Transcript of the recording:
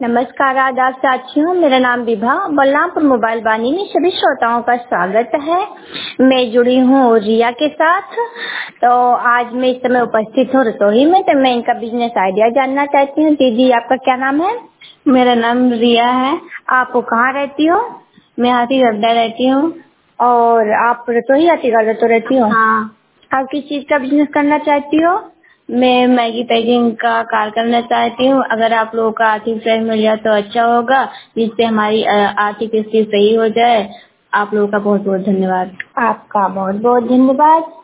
नमस्कार, आदाब साथियों। मेरा नाम विभा बलरामपुर मोबाइल वाणी में सभी श्रोताओं का स्वागत है। मैं जुड़ी हूँ रिया के साथ। तो आज मैं इस समय उपस्थित हूँ रसोई में, तो मैं इनका बिजनेस आइडिया जानना चाहती हूँ। दीदी, आपका क्या नाम है? मेरा नाम रिया है। आप कहाँ रहती हो? मैं हाथीगढ़ रहती हूँ। और आप रसोई हाथीगढ़ तो रहती हो? हाँ। आप किस चीज का बिजनेस करना चाहती हो? मैं मैगी पैकिंग का कार्य करना चाहती हूँ। अगर आप लोगों का आर्थिक सहयोग मिल जाए तो अच्छा होगा, जिससे हमारी आर्थिक स्थिति सही हो जाए। आप लोगों का बहुत बहुत धन्यवाद। आपका बहुत बहुत धन्यवाद।